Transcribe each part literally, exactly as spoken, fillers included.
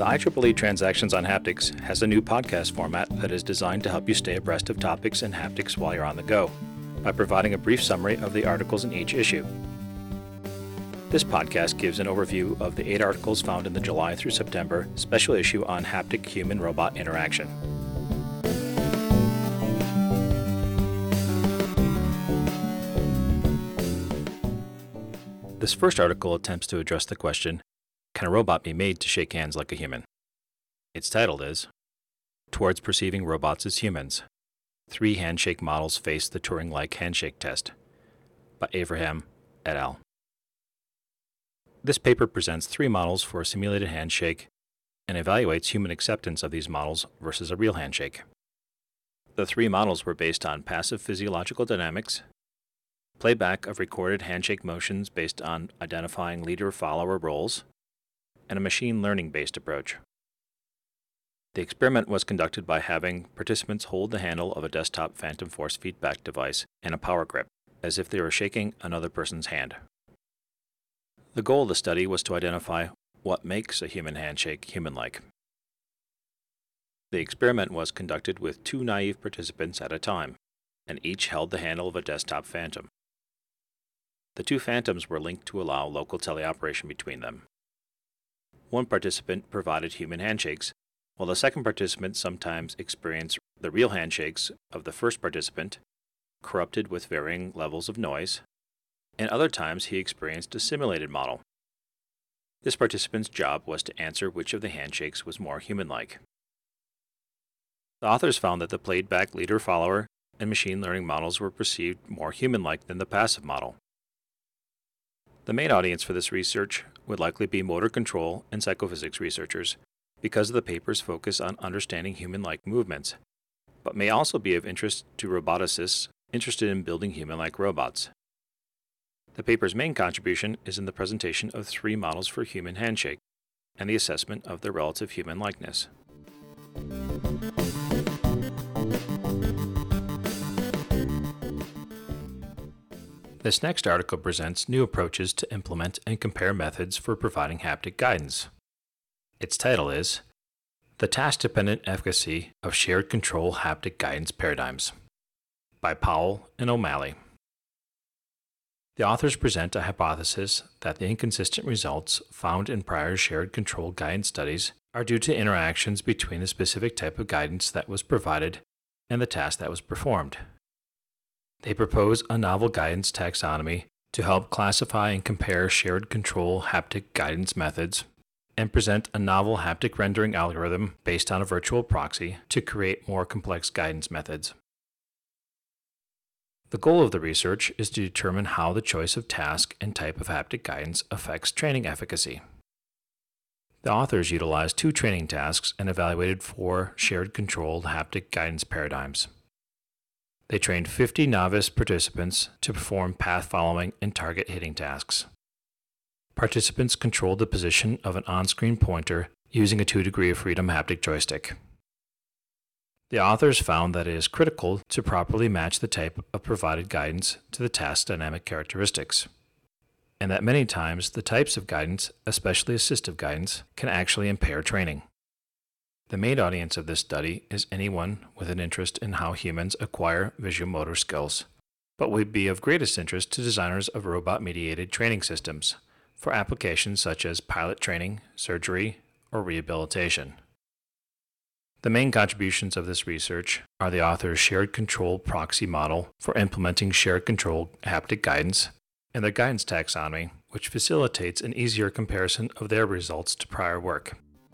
I triple E Transactions on Haptics has a new podcast format that is designed to help you stay abreast of topics in haptics while you're on the go, by providing a brief summary of the articles in each issue. This podcast gives an overview of the eight articles found in the July through September special issue on haptic human-robot interaction. This first article attempts to address the question, can a robot be made to shake hands like a human? Its title is, Towards Perceiving Robots as Humans. Three handshake models face the Turing-like handshake test, by Avraham et al. This paper presents three models for a simulated handshake and evaluates human acceptance of these models versus a real handshake. The three models were based on passive physiological dynamics, playback of recorded handshake motions based on identifying leader-follower roles, and a machine learning-based approach. The experiment was conducted by having participants hold the handle of a desktop phantom force feedback device and a power grip, as if they were shaking another person's hand. The goal of the study was to identify what makes a human handshake human-like. The experiment was conducted with two naive participants at a time, and each held the handle of a desktop phantom. The two phantoms were linked to allow local teleoperation between them. One participant provided human handshakes, while the second participant sometimes experienced the real handshakes of the first participant, corrupted with varying levels of noise, and other times he experienced a simulated model. This participant's job was to answer which of the handshakes was more human-like. The authors found that the played-back leader-follower and machine learning models were perceived more human-like than the passive model. The main audience for this research would likely be motor control and psychophysics researchers because of the paper's focus on understanding human-like movements, but may also be of interest to roboticists interested in building human-like robots. The paper's main contribution is in the presentation of three models for human handshake and the assessment of their relative human likeness. This next article presents new approaches to implement and compare methods for providing haptic guidance. Its title is, The Task-Dependent Efficacy of Shared Control Haptic Guidance Paradigms, by Powell and O'Malley. The authors present a hypothesis that the inconsistent results found in prior shared control guidance studies are due to interactions between the specific type of guidance that was provided and the task that was performed. They propose a novel guidance taxonomy to help classify and compare shared control haptic guidance methods, and present a novel haptic rendering algorithm based on a virtual proxy to create more complex guidance methods. The goal of the research is to determine how the choice of task and type of haptic guidance affects training efficacy. The authors utilized two training tasks and evaluated four shared controlled haptic guidance paradigms. They trained fifty novice participants to perform path following and target hitting tasks. Participants controlled the position of an on-screen pointer using a two degree of freedom haptic joystick. The authors found that it is critical to properly match the type of provided guidance to the task dynamic characteristics, and that many times the types of guidance, especially assistive guidance, can actually impair training. The main audience of this study is anyone with an interest in how humans acquire visual motor skills, but would be of greatest interest to designers of robot-mediated training systems for applications such as pilot training, surgery, or rehabilitation. The main contributions of this research are the author's shared control proxy model for implementing shared control haptic guidance and their guidance taxonomy, which facilitates an easier comparison of their results to prior work.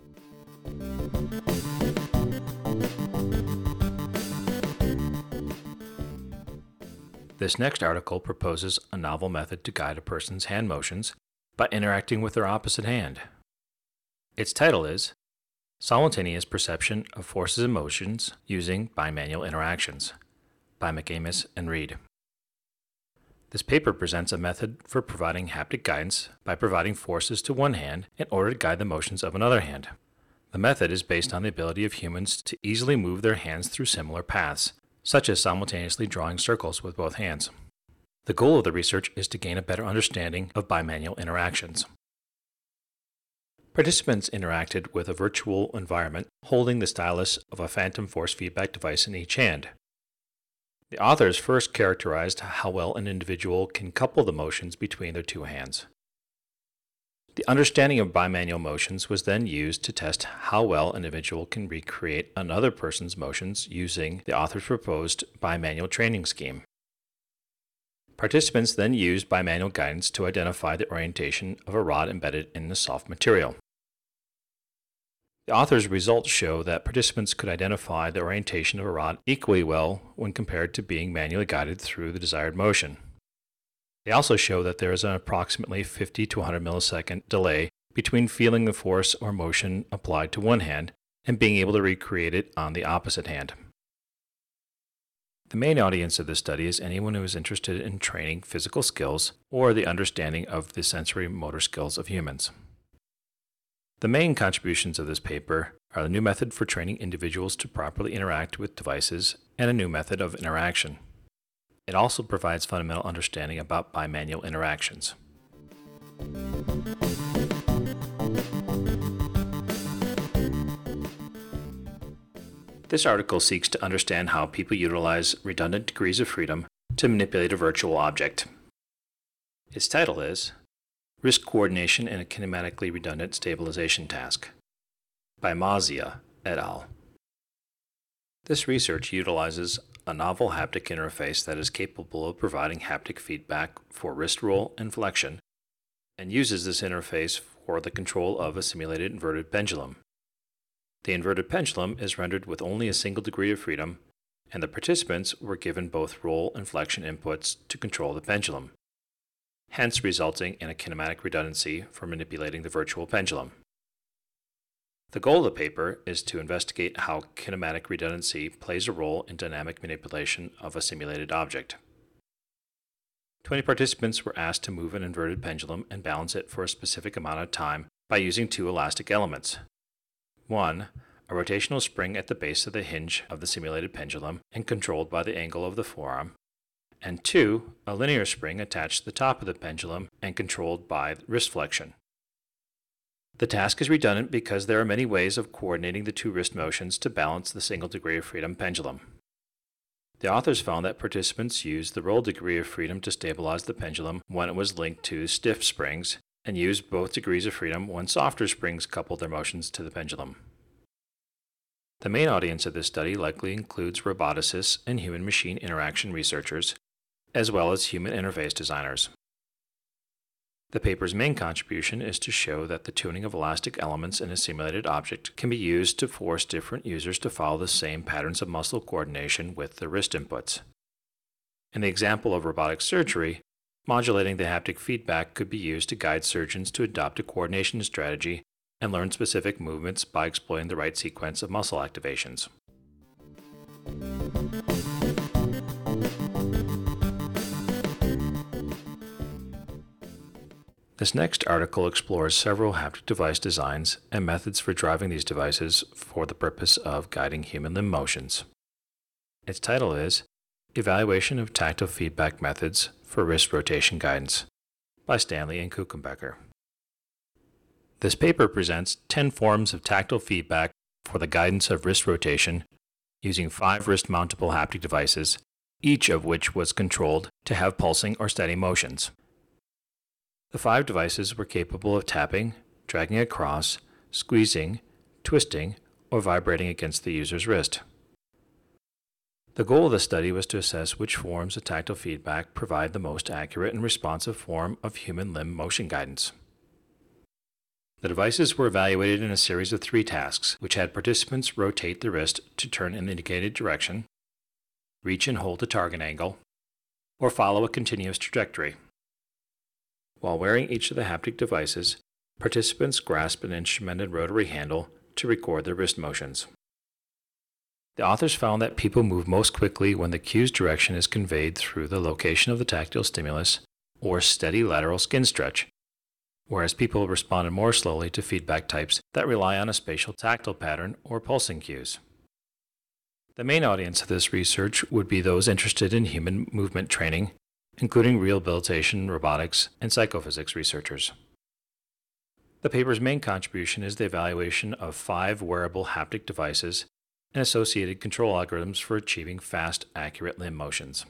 This next article proposes a novel method to guide a person's hand motions by interacting with their opposite hand. Its title is Simultaneous Perception of Forces and Motions Using Bimanual Interactions, by McAmis and Reed. This paper presents a method for providing haptic guidance by providing forces to one hand in order to guide the motions of another hand. The method is based on the ability of humans to easily move their hands through similar paths, such as simultaneously drawing circles with both hands. The goal of the research is to gain a better understanding of bimanual interactions. Participants interacted with a virtual environment holding the stylus of a phantom force feedback device in each hand. The authors first characterized how well an individual can couple the motions between their two hands. The understanding of bimanual motions was then used to test how well an individual can recreate another person's motions using the authors' proposed bimanual training scheme. Participants then used bimanual guidance to identify the orientation of a rod embedded in the soft material. The authors' results show that participants could identify the orientation of a rod equally well when compared to being manually guided through the desired motion. They also show that there is an approximately fifty to one hundred millisecond delay between feeling the force or motion applied to one hand and being able to recreate it on the opposite hand. The main audience of this study is anyone who is interested in training physical skills or the understanding of the sensory motor skills of humans. The main contributions of this paper are the new method for training individuals to properly interact with devices and a new method of interaction. It also provides fundamental understanding about bimanual interactions. This article seeks to understand how people utilize redundant degrees of freedom to manipulate a virtual object. Its title is Wrist Coordination in a Kinematically Redundant Stabilization Task by Mazzia et al. This research utilizes a novel haptic interface that is capable of providing haptic feedback for wrist roll and flexion, and uses this interface for the control of a simulated inverted pendulum. The inverted pendulum is rendered with only a single degree of freedom, and the participants were given both roll and flexion inputs to control the pendulum, hence resulting in a kinematic redundancy for manipulating the virtual pendulum. The goal of the paper is to investigate how kinematic redundancy plays a role in dynamic manipulation of a simulated object. twenty participants were asked to move an inverted pendulum and balance it for a specific amount of time by using two elastic elements. One, a rotational spring at the base of the hinge of the simulated pendulum and controlled by the angle of the forearm, and two, a linear spring attached to the top of the pendulum and controlled by wrist flexion. The task is redundant because there are many ways of coordinating the two wrist motions to balance the single degree of freedom pendulum. The authors found that participants used the roll degree of freedom to stabilize the pendulum when it was linked to stiff springs, and used both degrees of freedom when softer springs coupled their motions to the pendulum. The main audience of this study likely includes roboticists and human-machine interaction researchers, as well as human interface designers. The paper's main contribution is to show that the tuning of elastic elements in a simulated object can be used to force different users to follow the same patterns of muscle coordination with the wrist inputs. In the example of robotic surgery, modulating the haptic feedback could be used to guide surgeons to adopt a coordination strategy and learn specific movements by exploiting the right sequence of muscle activations. This next article explores several haptic device designs and methods for driving these devices for the purpose of guiding human limb motions. Its title is Evaluation of Tactile Feedback Methods for Wrist Rotation Guidance by Stanley and Kuchenbecker. This paper presents ten forms of tactile feedback for the guidance of wrist rotation using five wrist-mountable haptic devices, each of which was controlled to have pulsing or steady motions. The five devices were capable of tapping, dragging across, squeezing, twisting, or vibrating against the user's wrist. The goal of the study was to assess which forms of tactile feedback provide the most accurate and responsive form of human limb motion guidance. The devices were evaluated in a series of three tasks, which had participants rotate the wrist to turn in the indicated direction, reach and hold a target angle, or follow a continuous trajectory. While wearing each of the haptic devices, participants grasp an instrumented rotary handle to record their wrist motions. The authors found that people move most quickly when the cue's direction is conveyed through the location of the tactile stimulus or steady lateral skin stretch, whereas people responded more slowly to feedback types that rely on a spatial tactile pattern or pulsing cues. The main audience of this research would be those interested in human movement training, including rehabilitation, robotics, and psychophysics researchers. The paper's main contribution is the evaluation of five wearable haptic devices and associated control algorithms for achieving fast, accurate limb motions.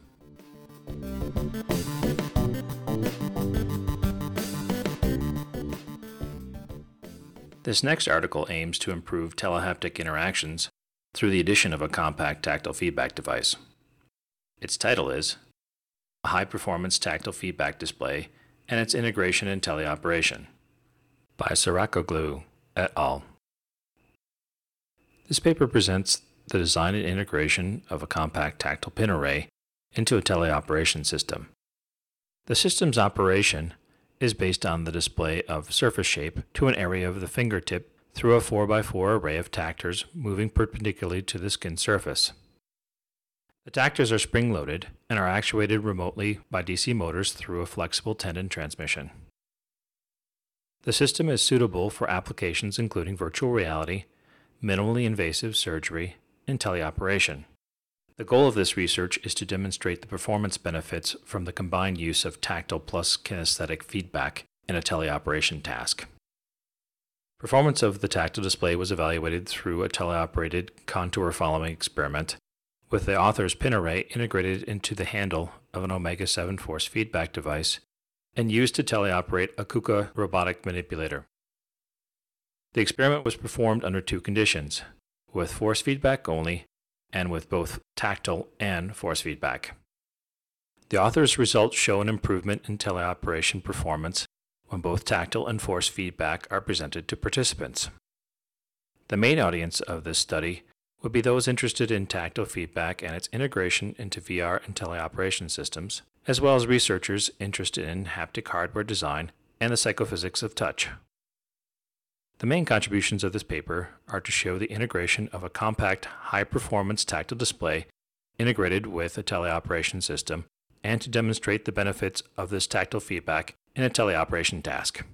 This next article aims to improve telehaptic interactions through the addition of a compact tactile feedback device. Its title is A High-Performance Tactile Feedback Display and Its Integration in Teleoperation by Sarakoglu et al. This paper presents the design and integration of a compact tactile pin array into a teleoperation system. The system's operation is based on the display of surface shape to an area of the fingertip through a four by four array of tactors moving perpendicularly to the skin surface. The tactors are spring-loaded and are actuated remotely by D C motors through a flexible tendon transmission. The system is suitable for applications including virtual reality, minimally invasive surgery, and teleoperation. The goal of this research is to demonstrate the performance benefits from the combined use of tactile plus kinesthetic feedback in a teleoperation task. Performance of the tactile display was evaluated through a teleoperated contour following experiment, with the author's pin array integrated into the handle of an omega seven force feedback device and used to teleoperate a KUKA robotic manipulator. The experiment was performed under two conditions, with force feedback only and with both tactile and force feedback. The author's results show an improvement in teleoperation performance when both tactile and force feedback are presented to participants. The main audience of this study would be those interested in tactile feedback and its integration into V R and teleoperation systems, as well as researchers interested in haptic hardware design and the psychophysics of touch. The main contributions of this paper are to show the integration of a compact, high-performance tactile display integrated with a teleoperation system and to demonstrate the benefits of this tactile feedback in a teleoperation task.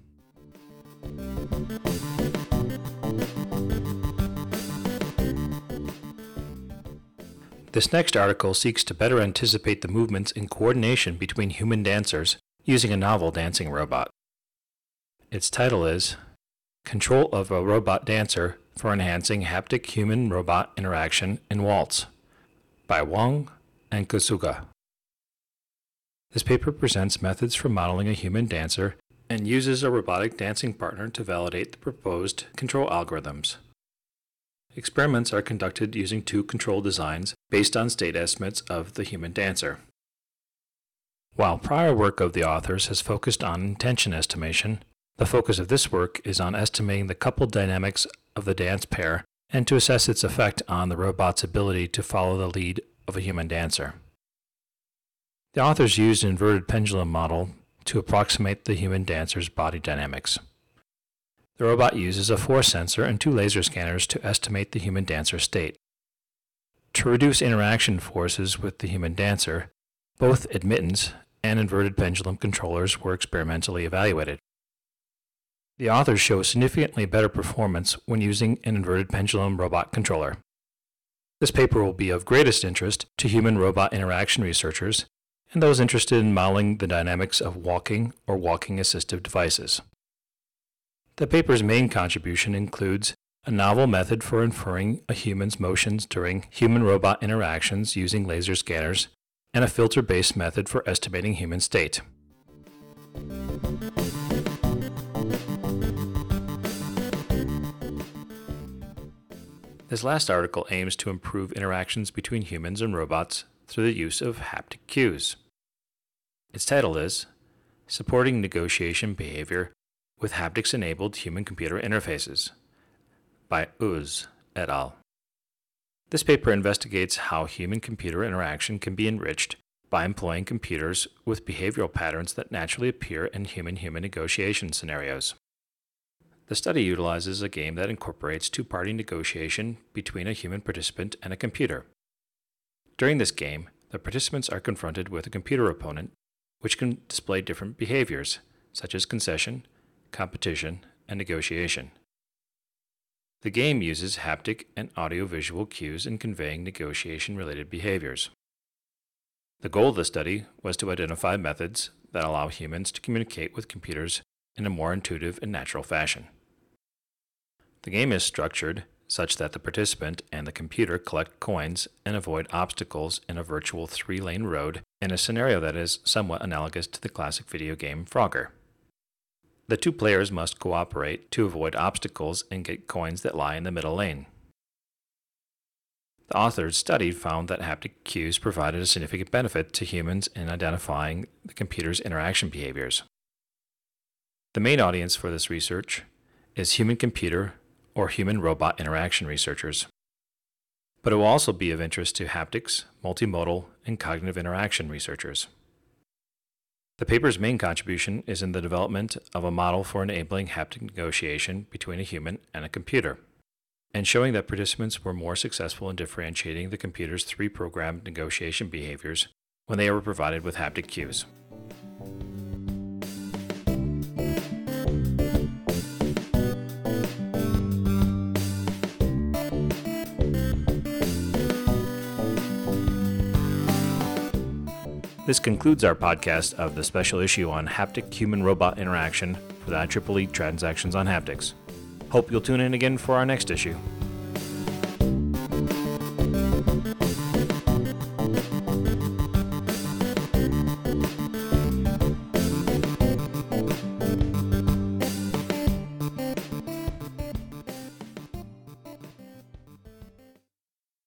This next article seeks to better anticipate the movements and coordination between human dancers using a novel dancing robot. Its title is Control of a Robot Dancer for Enhancing Haptic Human-Robot Interaction in Waltz by Wang and Kusuga. This paper presents methods for modeling a human dancer and uses a robotic dancing partner to validate the proposed control algorithms. Experiments are conducted using two control designs based on state estimates of the human dancer. While prior work of the authors has focused on intention estimation, the focus of this work is on estimating the coupled dynamics of the dance pair and to assess its effect on the robot's ability to follow the lead of a human dancer. The authors used an inverted pendulum model to approximate the human dancer's body dynamics. The robot uses a force sensor and two laser scanners to estimate the human dancer's state. To reduce interaction forces with the human dancer, both admittance and inverted pendulum controllers were experimentally evaluated. The authors show significantly better performance when using an inverted pendulum robot controller. This paper will be of greatest interest to human-robot interaction researchers and those interested in modeling the dynamics of walking or walking-assistive devices. The paper's main contribution includes a novel method for inferring a human's motions during human-robot interactions using laser scanners and a filter-based method for estimating human state. This last article aims to improve interactions between humans and robots through the use of haptic cues. Its title is Supporting Negotiation Behavior with Haptics-Enabled Human-Computer Interfaces by Uz et al. This paper investigates how human-computer interaction can be enriched by employing computers with behavioral patterns that naturally appear in human-human negotiation scenarios. The study utilizes a game that incorporates two-party negotiation between a human participant and a computer. During this game, the participants are confronted with a computer opponent, which can display different behaviors, such as concession, competition, and negotiation. The game uses haptic and audio-visual cues in conveying negotiation-related behaviors. The goal of the study was to identify methods that allow humans to communicate with computers in a more intuitive and natural fashion. The game is structured such that the participant and the computer collect coins and avoid obstacles in a virtual three-lane road in a scenario that is somewhat analogous to the classic video game Frogger. The two players must cooperate to avoid obstacles and get coins that lie in the middle lane. The author's study found that haptic cues provided a significant benefit to humans in identifying the computer's interaction behaviors. The main audience for this research is human-computer or human-robot interaction researchers, but it will also be of interest to haptics, multimodal, and cognitive interaction researchers. The paper's main contribution is in the development of a model for enabling haptic negotiation between a human and a computer, and showing that participants were more successful in differentiating the computer's three programmed negotiation behaviors when they were provided with haptic cues. This concludes our podcast of the special issue on haptic human-robot interaction for the I triple E Transactions on Haptics. Hope you'll tune in again for our next issue.